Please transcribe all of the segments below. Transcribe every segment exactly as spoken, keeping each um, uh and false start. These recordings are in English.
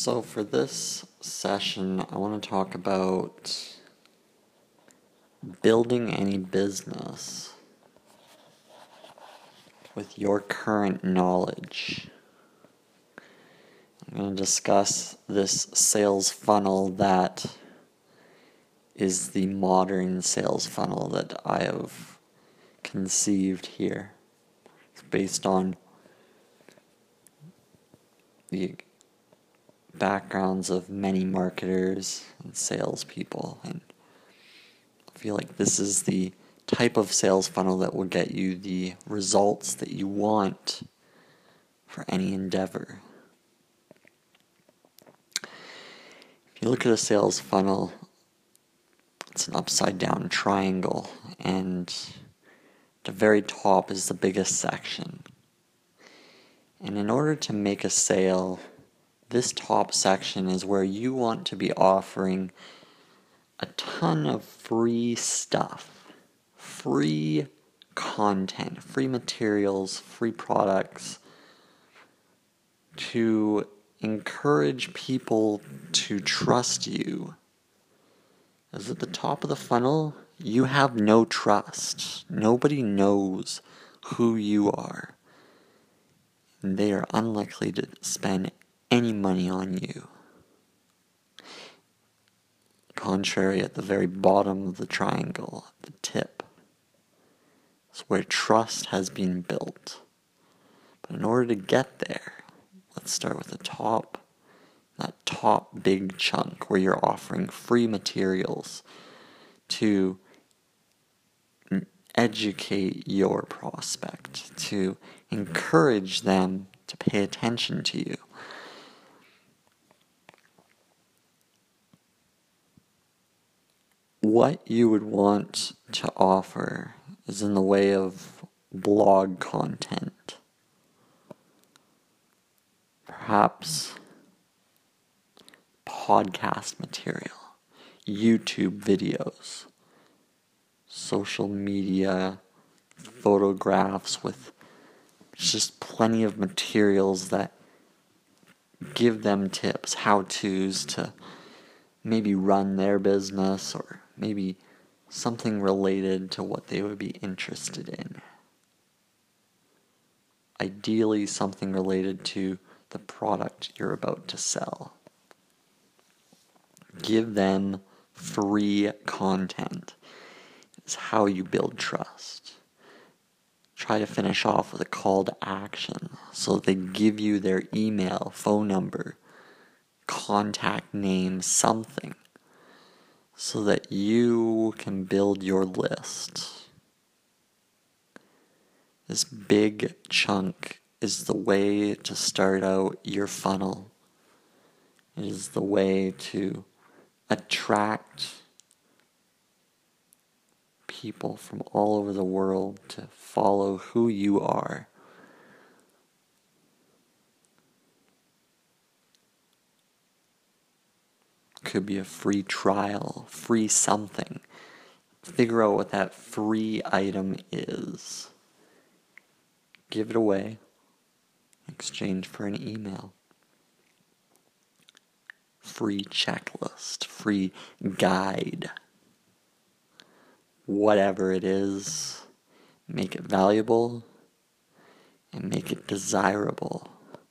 So for this session, I want to talk about building any business with your current knowledge. I'm going to discuss this sales funnel that is the modern sales funnel that I have conceived here. It's based on the backgrounds of many marketers and salespeople, and I feel like this is the type of sales funnel that will get you the results that you want for any endeavor. If you look at a sales funnel, it's an upside down triangle, and the very top is the biggest section. And in order to make a sale, this top section is where you want to be offering a ton of free stuff, free content, free materials, free products to encourage people to trust you. As at the top of the funnel, you have no trust. Nobody knows who you are. And they are unlikely to spend any money on you. Contrary, at the very bottom of the triangle, the tip, is where trust has been built. But in order to get there, let's start with the top, that top big chunk where you're offering free materials to educate your prospect, to encourage them to pay attention to you. What you would want to offer is in the way of blog content. Perhaps podcast material, YouTube videos, social media, photographs with just plenty of materials that give them tips, how-tos to maybe run their business, or maybe something related to what they would be interested in. Ideally, something related to the product you're about to sell. Give them free content. It's how you build trust. Try to finish off with a call to action so they give you their email, phone number, contact name, something, so that you can build your list. This big chunk is the way to start out your funnel. It is the way to attract people from all over the world to follow who you are. Could be a free trial, free something. Figure out what that free item is. Give it away in exchange for an email. Free checklist, free guide. Whatever it is, make it valuable and make it desirable.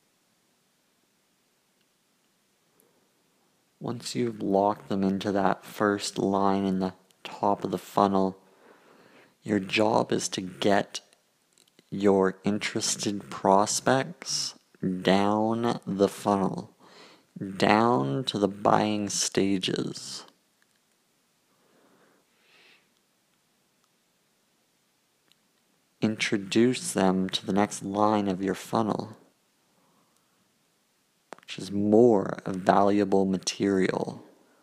Once you've locked them into that first line in the top of the funnel, your job is to get your interested prospects down the funnel, down to the buying stages. Introduce them to the next line of your funnel, which is more valuable material.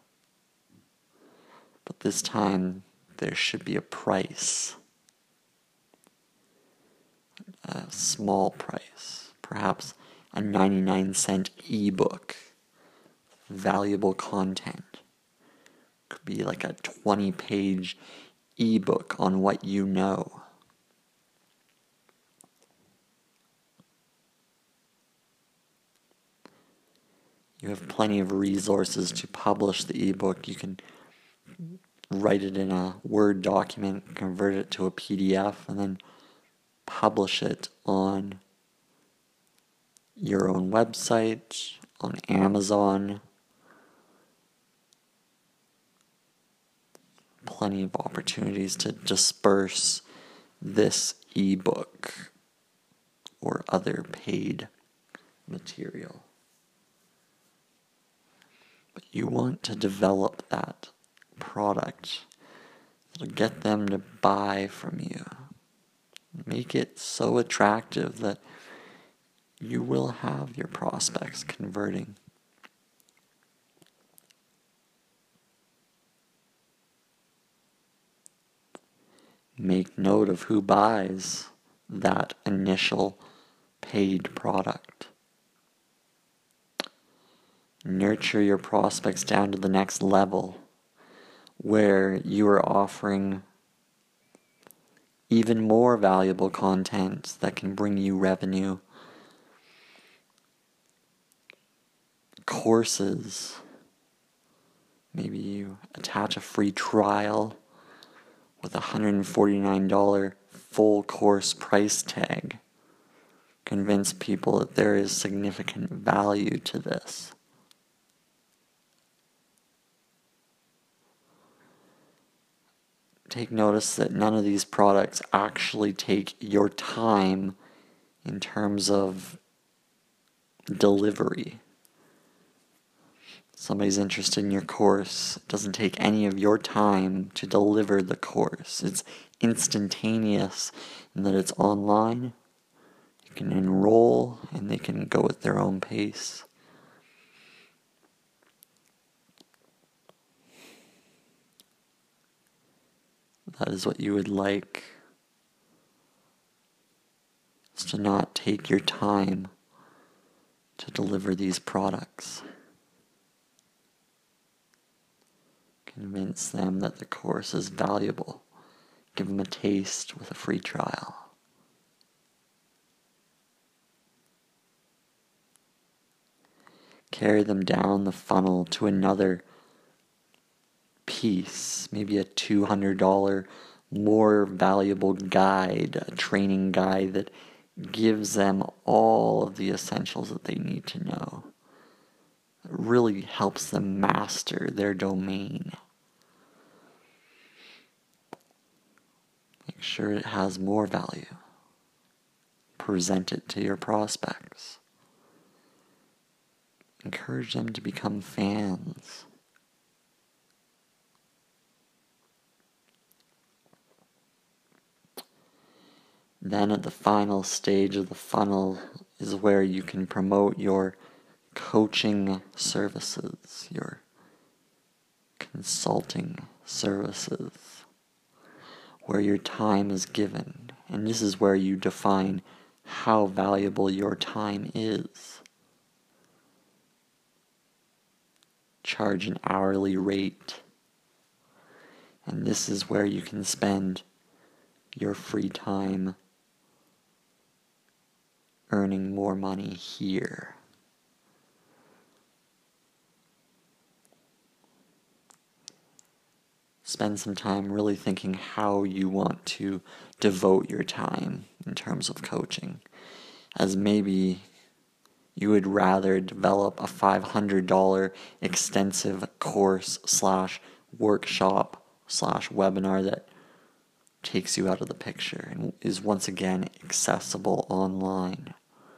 But this time, there should be a price. A small price. Perhaps a ninety-nine cent ebook. Valuable content. Could be like a twenty page ebook on what you know. You have plenty of resources to publish the ebook. You can write it in a Word document, convert it to a P D F, and then publish it on your own website, on Amazon. Plenty of opportunities to disperse this ebook or other paid material. But you want to develop that product that'll get them to buy from you. Make it so attractive that you will have your prospects converting. Make note of who buys that initial paid product. Nurture your prospects down to the next level where you are offering even more valuable content that can bring you revenue. Courses. Maybe you attach a free trial with a one hundred forty-nine dollars full course price tag. Convince people that there is significant value to this. Take notice that none of these products actually take your time in terms of delivery. Somebody's interested in your course. It doesn't take any of your time to deliver the course. It's instantaneous in that it's online. You can enroll and they can go at their own pace. That is what you would like, is to not take your time to deliver these products. Convince them that the course is valuable. Give them a taste with a free trial. Carry them down the funnel to another piece, maybe a two hundred dollars more valuable guide, a training guide that gives them all of the essentials that they need to know. It really helps them master their domain. Make sure it has more value. Present it to your prospects. Encourage them to become fans. Then at the final stage of the funnel is where you can promote your coaching services, your consulting services, where your time is given. And this is where you define how valuable your time is. Charge an hourly rate. And this is where you can spend your free time earning more money here. Spend some time really thinking how you want to devote your time in terms of coaching. As maybe you would rather develop a five hundred dollars extensive course slash workshop slash webinar that takes you out of the picture and is once again accessible online.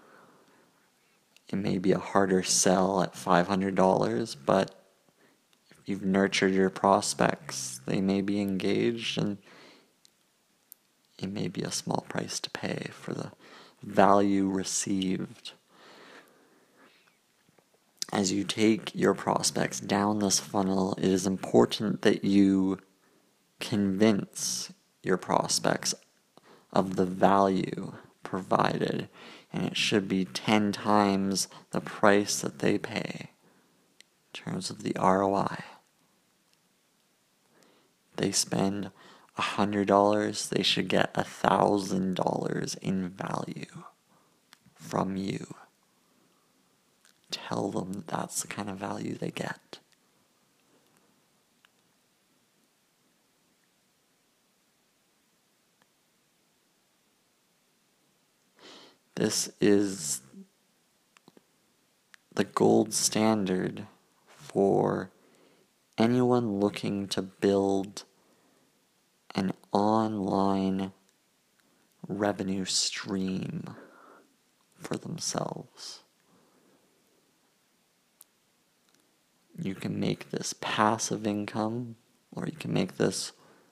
It may be a harder sell at five hundred dollars, but if you've nurtured your prospects, they may be engaged, and it may be a small price to pay for the value received. As you take your prospects down this funnel, it is important that you convince your prospects of the value provided, and it should be ten times the price that they pay in terms of the R O I. They spend one hundred dollars, they should get one thousand dollars in value from you. tell them that that's the kind of value they get. This is the gold standard for anyone looking to build an online revenue stream for themselves. You can make this passive income, or you can make this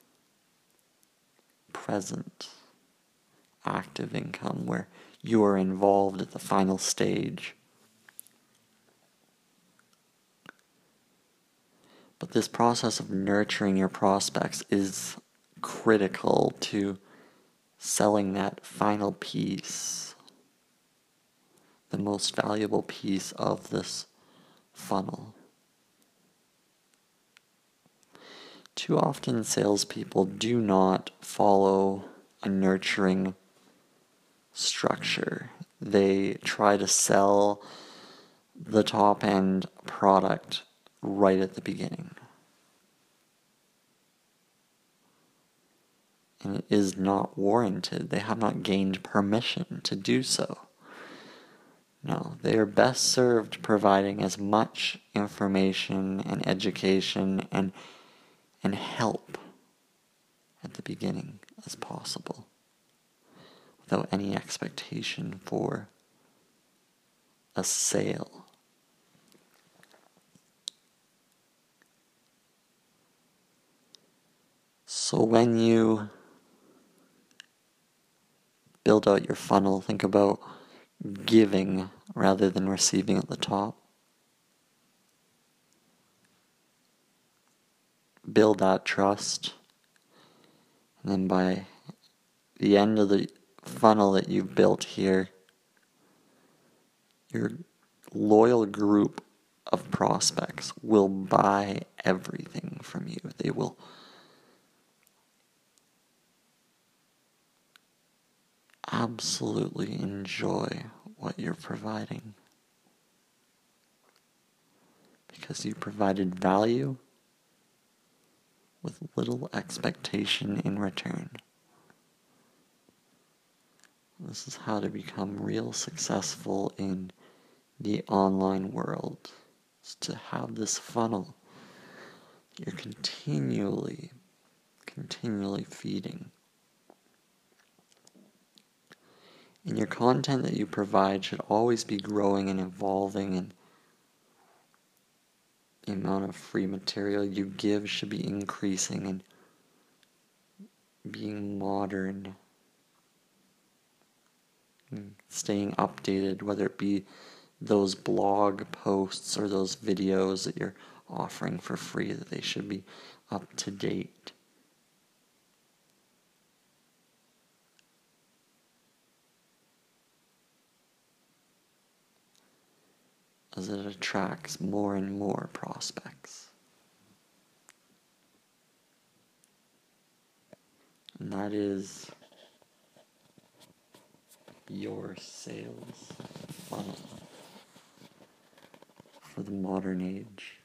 present, active income where you are involved at the final stage. But this process of nurturing your prospects is critical to selling that final piece, the most valuable piece of this funnel. Too often salespeople do not follow a nurturing structure. They try to sell the top end product right at the beginning. And it is not warranted. They have not gained permission to do so. No, they are best served providing as much information and education and and help at the beginning as possible, without any expectation for a sale. So when you build out your funnel, think about giving rather than receiving at the top. Build that trust, and then by the end of the funnel that you've built here, your loyal group of prospects will buy everything from you. They will absolutely enjoy what you're providing, because you provided value with little expectation in return. This is how to become real successful in the online world. It's to have this funnel you're continually, continually feeding. And your content that you provide should always be growing and evolving, and the amount of free material you give should be increasing and being modern, and staying updated, whether it be those blog posts or those videos that you're offering for free, that they should be up to date. As it attracts more and more prospects. And that is your sales funnel for the modern age.